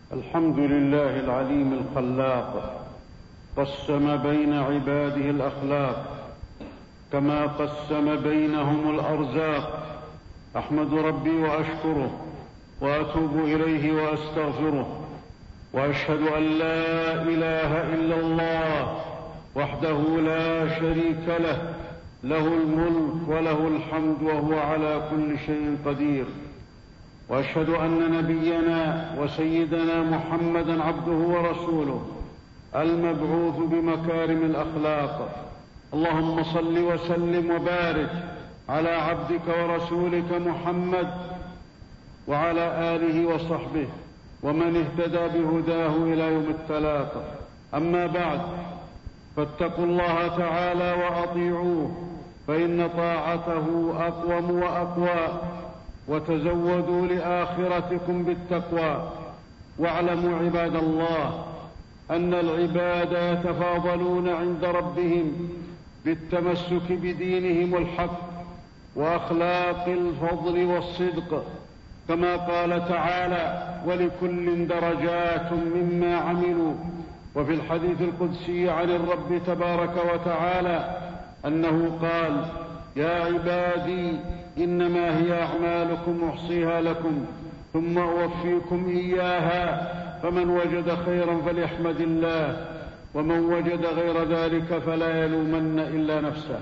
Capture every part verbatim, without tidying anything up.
الحمد لله العليم الخلاق، قسم بين عباده الأخلاق كما قسم بينهم الأرزاق. أحمد ربي وأشكره وأتوب إليه وأستغفره، وأشهد أن لا إله إلا الله وحده لا شريك له، له الملك وله الحمد وهو على كل شيء قدير. وأشهد أن نبينا وسيدنا محمدًا عبده ورسوله المبعوث بمكارم الأخلاق. اللهم صل وسلم وبارك على عبدك ورسولك محمد وعلى آله وصحبه ومن اهتدى بهداه إلى يوم التلاق. أما بعد، فاتقوا الله تعالى وأطيعوه، فإن طاعته أقوم وأقوى، وتزودوا لآخرتكم بالتقوى. واعلموا عباد الله أن العباد يتفاضلون عند ربهم بالتمسك بدينهم الحق وأخلاق الفضل والصدق، كما قال تعالى: ولكل درجات مما عملوا. وفي الحديث القدسي عن الرب تبارك وتعالى أنه قال: يا عبادي إنما هي أعمالكم أحصيها لكم ثم أوفيكم إياها، فمن وجد خيرا فليحمد الله، ومن وجد غير ذلك فلا يلومن إلا نفسه.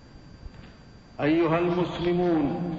أيها المسلمون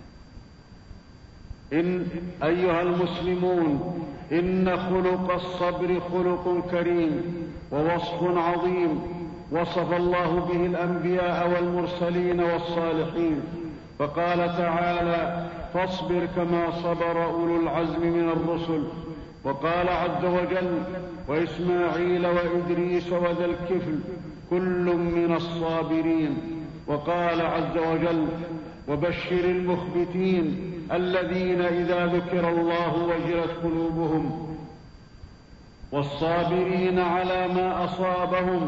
إن, أيها المسلمون إن خلق الصبر خلق كريم ووصف عظيم وصف الله به الأنبياء والمرسلين والصالحين، فقال تعالى: فاصبر كما صبر أولو العزم من الرسل. وقال عز وجل: وإسماعيل وإدريس وذا الكفل كل من الصابرين. وقال عز وجل: وبشر المخبتين الذين إذا ذكر الله وجلت قلوبهم، والصابرين على ما أصابهم.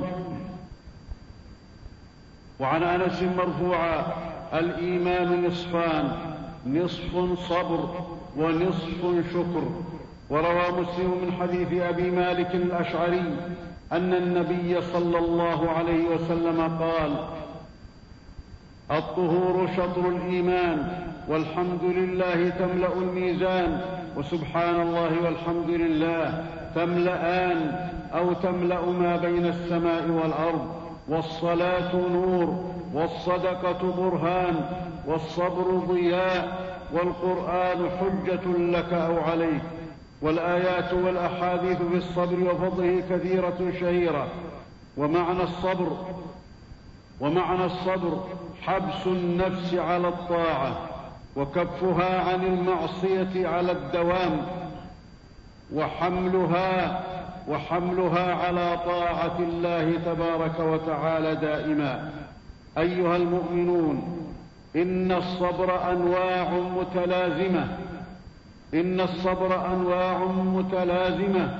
وعن أنس مرفوعا: الإيمان نصفان، نصف صبر ونصف شكر. وروى مسلم من حديث أبي مالك الأشعري أن النبي صلى الله عليه وسلم قال: الطهور شطر الإيمان، والحمد لله تملأ الميزان، وسبحان الله والحمد لله تملأان أو تملأ ما بين السماء والأرض. والصلاة نور، والصدقة برهان، والصبر ضياء، والقرآن حجة لك أو عليك. والآيات والأحاديث في الصبر وفضله كثيرة شهيرة. ومعنى الصبر ومعنى الصبر حبس النفس على الطاعة، وكفها عن المعصية على الدوام، وحملها وحملها على طاعة الله تبارك وتعالى دائما. أيها المؤمنون، إن الصبر أنواع متلازمة إن الصبر أنواع متلازمة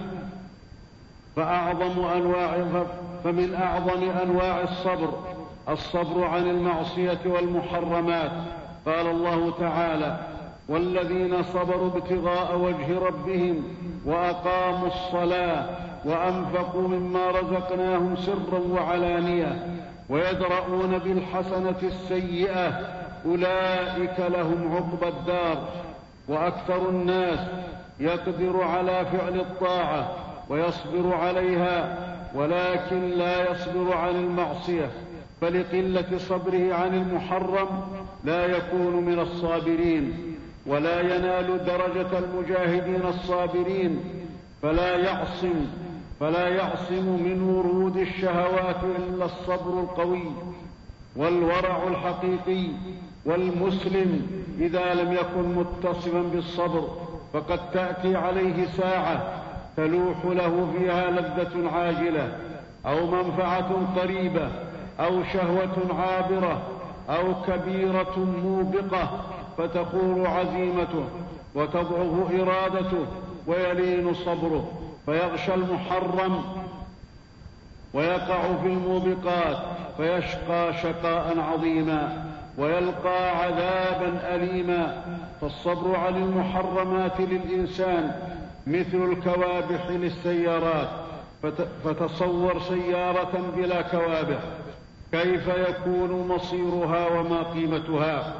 فأعظم أنواع فمن أعظم أنواع الصبر الصبر عن المعصية والمحرمات. قال الله تعالى: والذين صبروا ابتغاء وجه ربهم وأقاموا الصلاة وأنفقوا مما رزقناهم سرا وعلانية ويدرؤون بالحسنة السيئة أولئك لهم عقبى الدار. وأكثر الناس يقدر على فعل الطاعة ويصبر عليها، ولكن لا يصبر عن المعصية، فلقلة صبره عن المحرم لا يكون من الصابرين، ولا ينال درجة المجاهدين الصابرين. فلا يعصم فلا يعصم من ورود الشهوات إلا الصبر القوي والورع الحقيقي. والمسلم إذا لم يكن متصفا بالصبر فقد تأتي عليه ساعة تلوح له فيها لذة عاجلة، أو منفعة قريبة، أو شهوة عابرة، أو كبيرة موبقة، فتخور عزيمته وتضعف إرادته ويلين صبره، فيغشى المحرم ويقع في الموبقات فيشقى شقاء عظيما ويلقى عذابا أليما. فالصبر عن المحرمات للإنسان مثل الكوابح للسيارات، فتصور سيارة بلا كوابح كيف يكون مصيرها وما قيمتها؟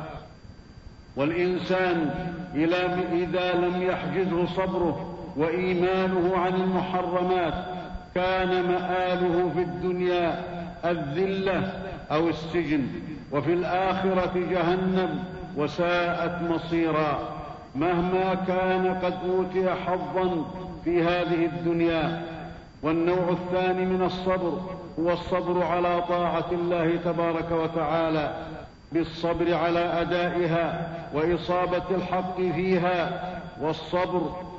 والإنسان إذا لم يحجزه صبره وإيمانه عن المحرمات كان مآله في الدنيا الذلة أو السجن، وفي الآخرة جهنم، وساءت مصيرا، مهما كان قد أوتي حظا في هذه الدنيا. والنوع الثاني من الصبر هو الصبر على طاعة الله تبارك وتعالى، بالصبر على أدائها وإصابة الحق فيها، والصبر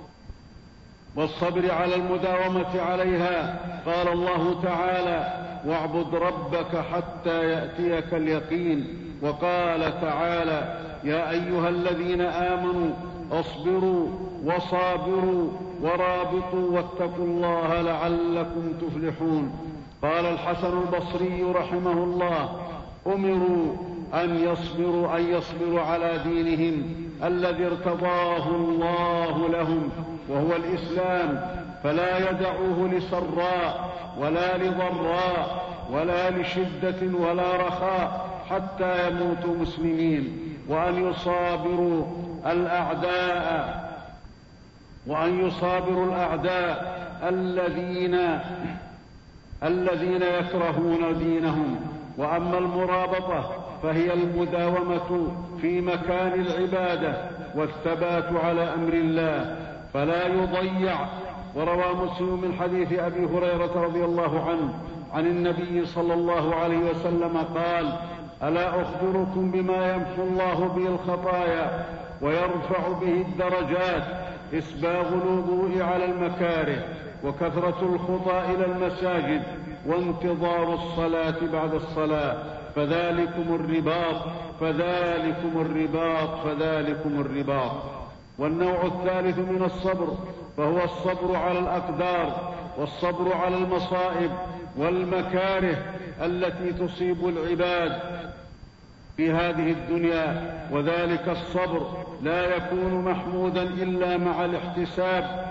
والصبر على المداومة عليها. قال الله تعالى: واعبد ربك حتى يأتيك اليقين. وقال تعالى: يا أيها الذين آمنوا اصبروا وصابروا ورابطوا واتقوا الله لعلكم تفلحون. قال الحسن البصري رحمه الله: أمروا أن يصبروا, أن يصبروا على دينهم الذي ارتضاه الله لهم وهو الإسلام، فلا يدعوه لسراء ولا لضراء ولا لشدة ولا رخاء حتى يموتوا مسلمين، وأن يصابروا الأعداء وأن يصابروا الأعداء الذين الذين يكرهون دينهم. وأما المرابطة فهي المداومة في مكان العبادة والثبات على أمر الله فلا يضيع. وروى مسلم من حديث أبي هريرة رضي الله عنه عن النبي صلى الله عليه وسلم قال: ألا أخبركم بما يمحو الله به الخطايا ويرفع به الدرجات؟ إسباغ الوضوء على المكاره، وكثرة الخطى إلى المساجد، وانتظار الصلاة بعد الصلاة، فذلكم الرباط فذلكم الرباط فذلكم الرباط. والنوع الثالث من الصبر فهو الصبر على الأقدار، والصبر على المصائب والمكاره التي تصيب العباد في هذه الدنيا. وذلك الصبر لا يكون محمودا إلا مع الاحتساب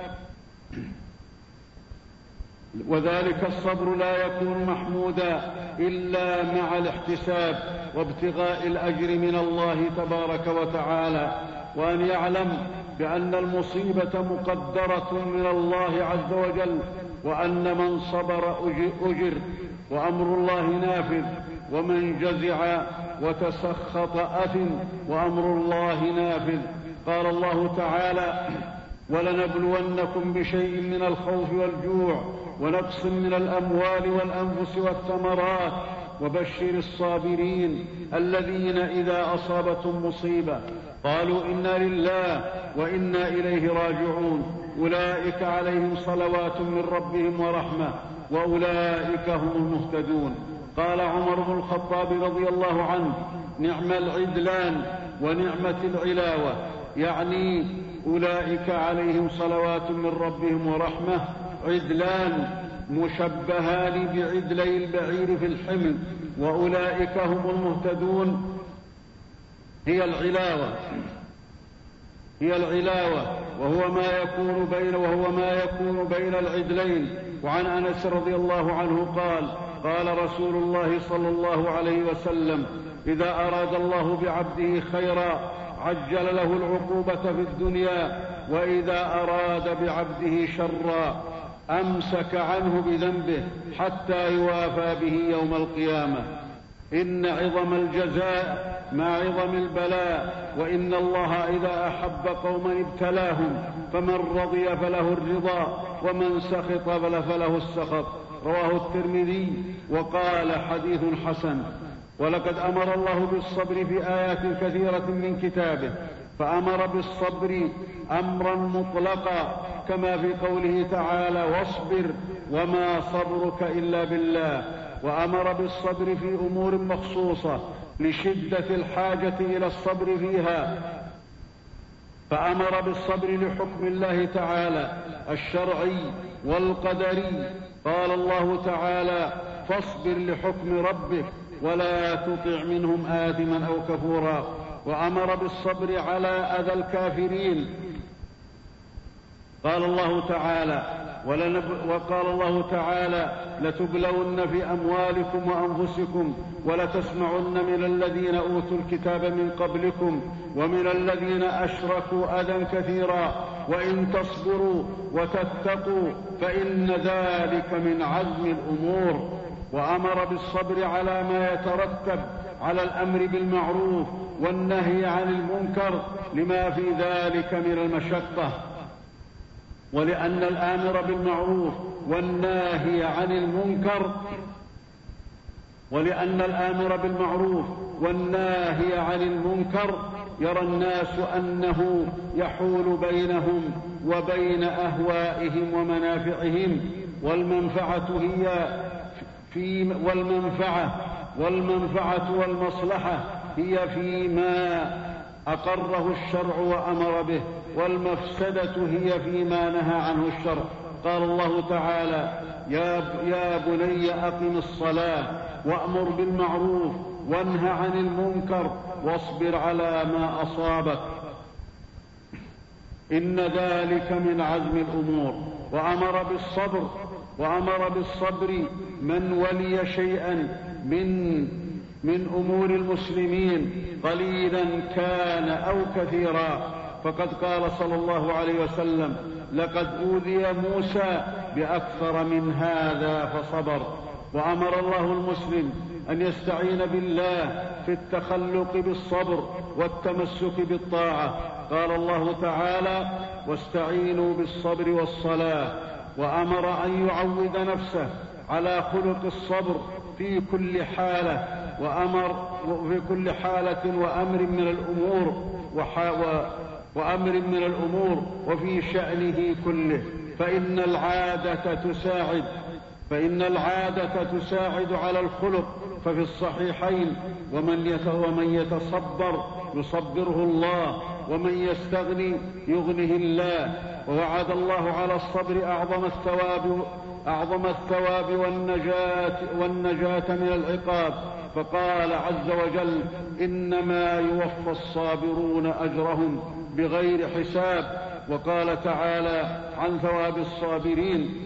وذلك الصبر لا يكون محمودا إلا مع الاحتساب وابتغاء الأجر من الله تبارك وتعالى، وأن يعلم بأن المصيبة مقدرة من الله عز وجل، وأن من صبر أجر، وأمر الله نافذ، ومن جزع وتسخط أثم، وأمر الله نافذ. قال الله تعالى: ولنبلونكم بشيء من الخوف والجوع ونقص من الأموال والأنفس والثمرات وبشر الصابرين الذين إذا أصابتهم مصيبة قالوا إنا لله وإنا إليه راجعون أولئك عليهم صلوات من ربهم ورحمة وأولئك هم المهتدون. قال عمر بن الخطاب رضي الله عنه: نعم العدلان ونعمة العلاوة، يعني أولئك عليهم صلوات من ربهم ورحمة، عدلان مشبهان بعدلي البعير في الحمل، وأولئك هم المهتدون. هي العلاوة هي العلاوة وهو ما يكون بين وهو ما يكون بين العدلين. وعن أنس رضي الله عنه قال: قال رسول الله صلى الله عليه وسلم: إذا أراد الله بعبده خيرا عجل له العقوبة في الدنيا، وإذا أراد بعبده شرا أمسك عنه بذنبه حتى يوافى به يوم القيامة. إن عظم الجزاء مع عظم البلاء، وإن الله إذا أحب قوما ابتلاهم، فمن رضي فله الرضا ومن سخط فله السخط. رواه الترمذي وقال: حديث حسن. ولقد أمر الله بالصبر في آيات كثيرة من كتابه، فأمر بالصبر أمرا مطلقا كما في قوله تعالى: واصبر وما صبرك إلا بالله، وأمر بالصبر في أمور مخصوصة لشدة الحاجة إلى الصبر فيها، فأمر بالصبر لحكم الله تعالى الشرعي والقدري. قال الله تعالى: فاصبر لحكم ربك ولا تطع منهم آثما أو كفورا. وأمر بالصبر على أذى الكافرين، قال الله تعالى ولنب... وقال الله تعالى لتبلون في أموالكم وأنفسكم ولتسمعن من الذين أوتوا الكتاب من قبلكم ومن الذين أشركوا أذى كثيرا وإن تصبروا وتتقوا فإن ذلك من عزم الأمور. وأمر بالصبر على ما يترتب على الأمر بالمعروف والنهي عن المنكر لما في ذلك من المشقة، ولأن الآمر بالمعروف والناهي عن المنكر ولأن الآمر بالمعروف والناهي عن المنكر يرى الناس أنه يحول بينهم وبين أهوائهم ومنافعهم، والمنفعة هي في والمنفعة والمنفعة والمصلحة هي فيما أقره الشرع وأمر به، والمفسدة هي فيما نهى عنه الشرع. قال الله تعالى يا, يا بني أقم الصلاة وأمر بالمعروف وانه عن المنكر واصبر على ما أصابك إن ذلك من عزم الأمور. وأمر بالصبر وأمر بالصبر من ولي شيئا من من أمور المسلمين قليلا كان أو كثيرا، فقد قال صلى الله عليه وسلم لقد أوذي موسى بأكثر من هذا فصبر. وأمر الله المسلم أن يستعين بالله في التخلق بالصبر والتمسك بالطاعة. قال الله تعالى واستعينوا بالصبر والصلاة، وأمر أن يعود نفسه على خلق الصبر في كل حالة وأمر في كل حالة وأمر من الأمور وأمر من الأمور وفي شأنه كله، فإن العادة تساعد فإن العادة تساعد على الخلق. ففي الصحيحين ومن يتصبر يصبره الله ومن يستغني يغنه الله. ووعد الله على الصبر أعظم الثواب أعظم الثواب والنجاة, والنجاة من العقاب، فقال عز وجل إنما يوفى الصابرون أجرهم بغير حساب. وقال تعالى عن ثواب الصابرين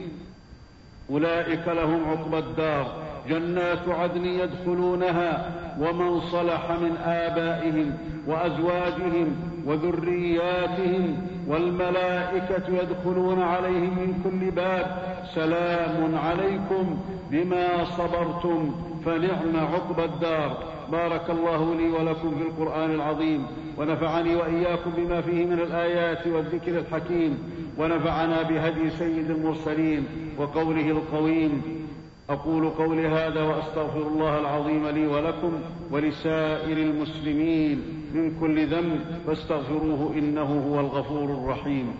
أولئك لهم عقبى الدار جنات عدن يدخلونها ومن صلح من آبائهم وأزواجهم وذرياتهم والملائكة يدخلون عليهم من كل باب سلام عليكم بما صبرتم فنعم عقبى الدار. بارك الله لي ولكم في القرآن العظيم، ونفعني وإياكم بما فيه من الآيات والذكر الحكيم، ونفعنا بهدي سيد المرسلين وقوله القويم. أقول قولي هذا وأستغفر الله العظيم لي ولكم ولسائر المسلمين من كل ذنب فاستغفروه إنه هو الغفور الرحيم.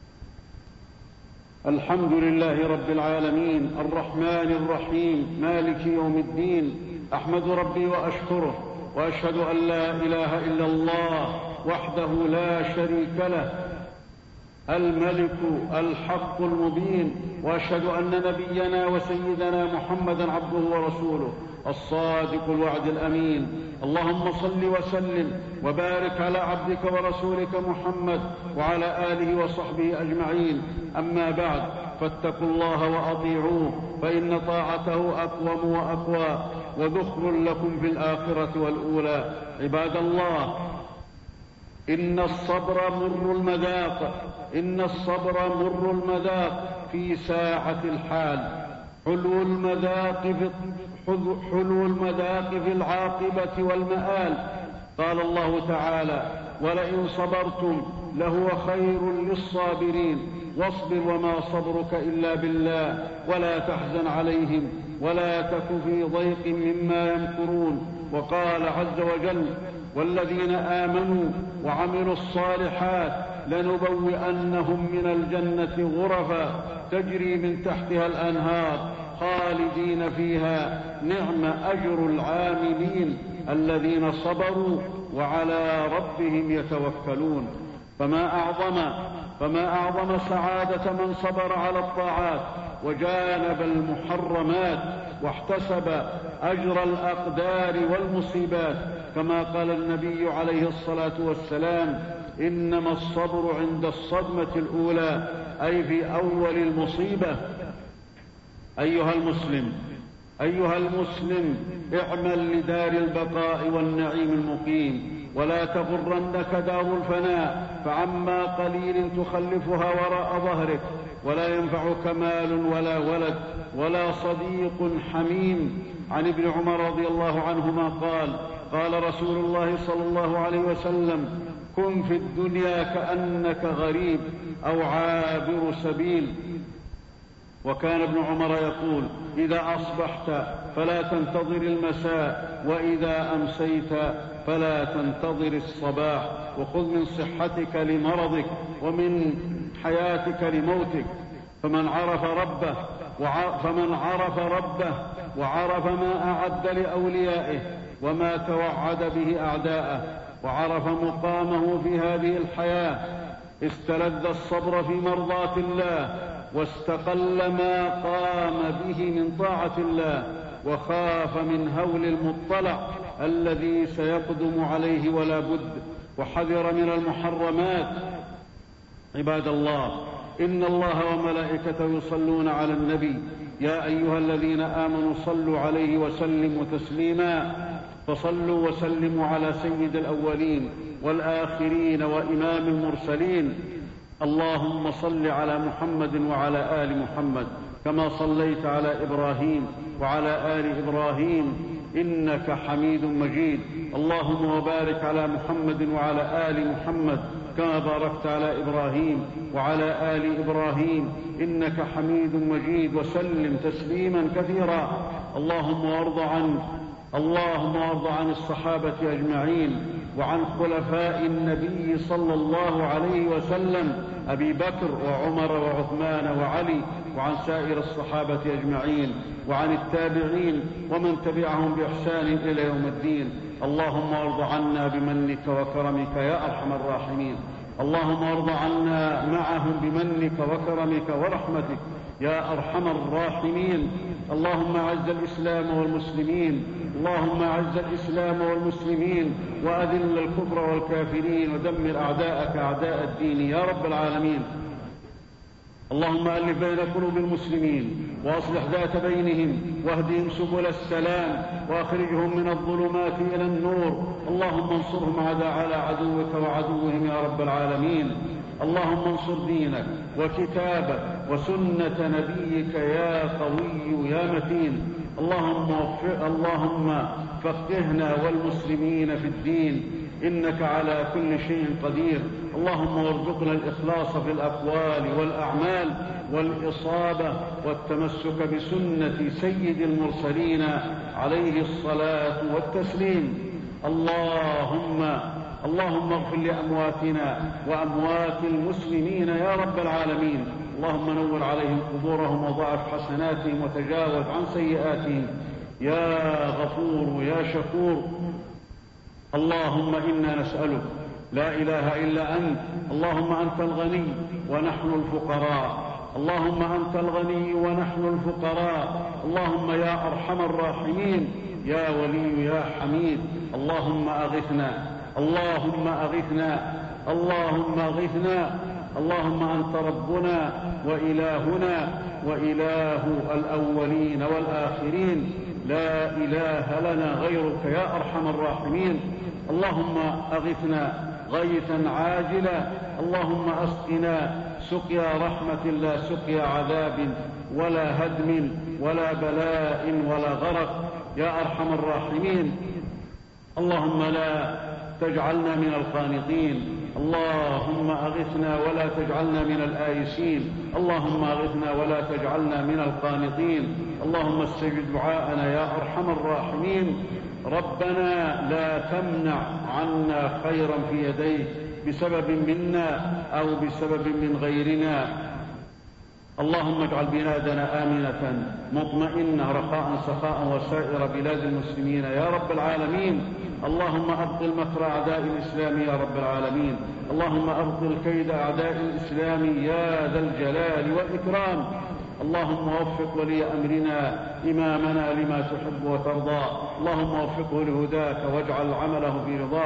الحمد لله رب العالمين الرحمن الرحيم مالك يوم الدين، أحمد ربي وأشكره وأشهد أن لا إله إلا الله وحده لا شريك له الملك الحق المبين، وأشهد أن نبينا وسيدنا محمدا عبده ورسوله الصادق الوعد الأمين. اللهم صل وسلم وبارك على عبدك ورسولك محمد وعلى آله وصحبه أجمعين. أما بعد، فاتقوا الله وأطيعوه، فإن طاعته أقوم وأقوى وذخر لكم في الآخرة والأولى. عباد الله، إن الصبر مر المذاق إن الصبر مر المذاق في ساعة الحال، حلو المذاق في حلو المذاق في العاقبة والمآل. قال الله تعالى ولئن صبرتم لهو خير للصابرين واصبر وما صبرك إلا بالله ولا تحزن عليهم ولا تك في ضيق مما يمكرون. وقال عز وجل والذين آمنوا وعملوا الصالحات لنبوئنهم من الجنة غرفا تجري من تحتها الأنهار خالدين فيها نعم أجر العاملين الذين صبروا وعلى ربهم يتوكلون. فما أعظم فما أعظم سعادة من صبر على الطاعات وجانب المحرمات واحتسب أجر الأقدار والمصيبات، كما قال النبي عليه الصلاة والسلام إنما الصبر عند الصدمة الأولى، أي في أول المصيبة. أيها المسلم أيها المسلم اعمل لدار البقاء والنعيم المقيم، ولا تغرنك دار الفناء، فعما قليل تخلفها وراء ظهرك، ولا ينفعك مال ولا ولد ولا صديق حميم. عن ابن عمر رضي الله عنهما قال: قال رسول الله صلى الله عليه وسلم: كن في الدنيا كأنك غريب أو عابر سبيل. وكان ابن عمر يقول: إذا أصبحت فلا تنتظر المساء، وإذا أمسيت فلا تنتظر الصباح، وخذ من صحتك لمرضك ومن حياتك لموتك. فمن عرف ربه فمن عرف ربه وعرف ما أعد لأوليائه وما توعد به أعداءه، وعرف مقامه في هذه الحياة، استلذ الصبر في مرضاة الله، واستقل ما قام به من طاعة الله، وخاف من هول المطلع الذي سيقدم عليه ولا بد، وحذر من المحرمات. عباد الله، إن الله وملائكته يصلون على النبي، يا أيها الذين آمنوا صلوا عليه وسلموا تسليما. فصلوا وسلموا على سيد الأولين والآخرين وإمام المرسلين. اللهم صل على محمد وعلى آل محمد كما صليت على إبراهيم وعلى آل إبراهيم إنك حميد مجيد. اللهم وبارك على محمد وعلى آل محمد كما باركت على إبراهيم وعلى آل إبراهيم إنك حميد مجيد، وسلم تسليما كثيرا. اللهم وارض عن اللهم وارض عن الصحابة أجمعين، وعن خلفاء النبي صلى الله عليه وسلم، أبي بكر وعمر وعثمان وعلي، وعن سائر الصحابة أجمعين، وعن التابعين ومن تبعهم بإحسان إلى يوم الدين. اللهم وارض عنا بمنك وكرمك يا أرحم الراحمين. اللهم وارض عنا معهم بمنك وكرمك ورحمتك يا أرحم الراحمين. اللهم أعز الإسلام والمسلمين اللهم أعز الإسلام والمسلمين وأذل الكفر والكافرين، ودمر أعداءك أعداء الدين يا رب العالمين. اللهم ألف بين قلوب المسلمين وأصلح ذات بينهم، واهدهم سبل السلام، وأخرجهم من الظلمات إلى النور. اللهم انصرهم على عدوك وعدوهم يا رب العالمين. اللهم انصر دينك وكتابك وسنة نبيك يا قوي يا متين. اللهم وفق اللهم فقهنا والمسلمين في الدين، إنك على كل شيء قدير. اللهم وارزقنا الإخلاص في الأقوال والأعمال، والإصابة والتمسك بسنة سيد المرسلين عليه الصلاة والتسليم. اللهم اللهم اغفر لأمواتنا وأموات المسلمين يا رب العالمين. اللهم نور عليهم قبورهم وضاعف حسناتهم وتجاوز عن سيئاتهم يا غفور يا شكور. اللهم إنا نسألك، لا إله إلا أنت، اللهم أنت الغني ونحن الفقراء، اللهم أنت الغني ونحن الفقراء. اللهم يا أرحم الراحمين يا ولي يا حميد، اللهم أغثنا اللهم أغثنا اللهم أغثنا. اللهم أنت ربنا وإلهنا وإله الأولين والآخرين، لا إله لنا غيرك يا أرحم الراحمين. اللهم أغثنا غيثا عاجلا، اللهم أسقنا سقيا رحمة لا سقيا عذاب ولا هدم ولا بلاء ولا غرق يا أرحم الراحمين. اللهم لا تجعلنا من القانطين، اللهم أغثنا ولا تجعلنا من الآيسين، اللهم أغثنا ولا تجعلنا من القانطين. اللهم استجب دعاءنا يا أرحم الراحمين. ربنا لا تمنع عنا خيرا في يديك بسبب منا أو بسبب من غيرنا. اللهم اجعل بلادنا آمنة مطمئنة رخاء سخاء وسائر بلاد المسلمين يا رب العالمين. اللهم أبطل مكر أعداء الإسلام يا رب العالمين. اللهم أبطل كيد أعداء الإسلام يا ذا الجلال والإكرام. اللهم وفق ولي أمرنا إمامنا لما تحب وترضى، اللهم وفقه لهداك واجعل عمله في رضاك.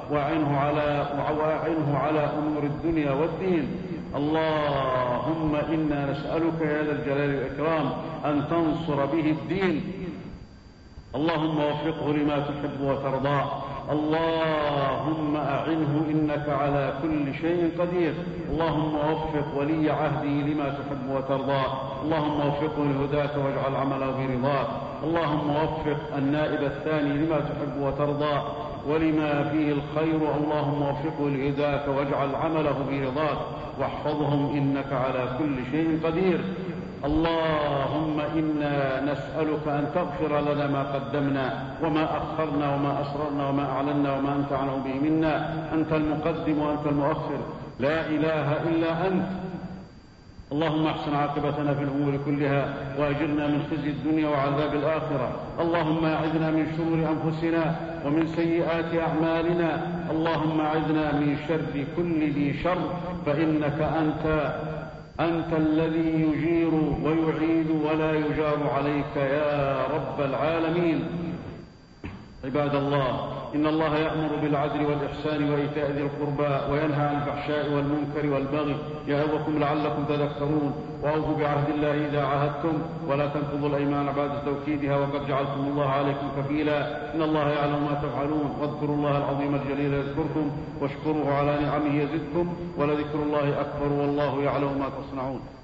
وأعنه على, وأعنه على أمور الدنيا والدين. اللهم إنا نسألك يا ذا الجلال والإكرام أن تنصر به الدين. اللهم وفقه لما تحب وترضى. اللهم أعنه إنك على كل شيء قدير. اللهم وفق ولي عهده لما تحب وترضى. اللهم وفقه لهداك واجعل عمله برضاك. اللهم وفق النائب الثاني لما تحب وترضى ولما فيه الخير. اللهم وفقه لهداك واجعل عمله برضاك واحفظهم إنك على كل شيء قدير. اللهم إنا نسألك أن تغفر لنا ما قدمنا وما أخرنا وما أسررنا وما أعلنا وما أنت أعلم به منا. أنت المقدم وأنت المؤخر، لا إله إلا أنت. اللهم احسن عاقبتنا في الأمور كلها وأجرنا من خزي الدنيا وعذاب الآخرة. اللهم أعذنا من شرور أنفسنا ومن سيئات أعمالنا. اللهم أعذنا من شر كل ذي شر، فإنك أنت أنت الذي يجير ويعيد ولا يجار عليك يا رب العالمين. عباد الله، إن الله يأمر بالعدل والإحسان وإيتاء ذي القربى وينهى عن الفحشاء والمنكر والبغي يعظكم لعلكم تذكرون. وأوفوا بعهد الله إذا عاهدتم ولا تنقضوا الأيمان بعد توكيدها وقد جعلتم الله عليكم كفيلا. إن الله يعلم ما تفعلون. واذكروا الله العظيم الجليل يذكركم واشكروه على نعمه يزدكم ولذكر الله أكبر والله يعلم ما تصنعون.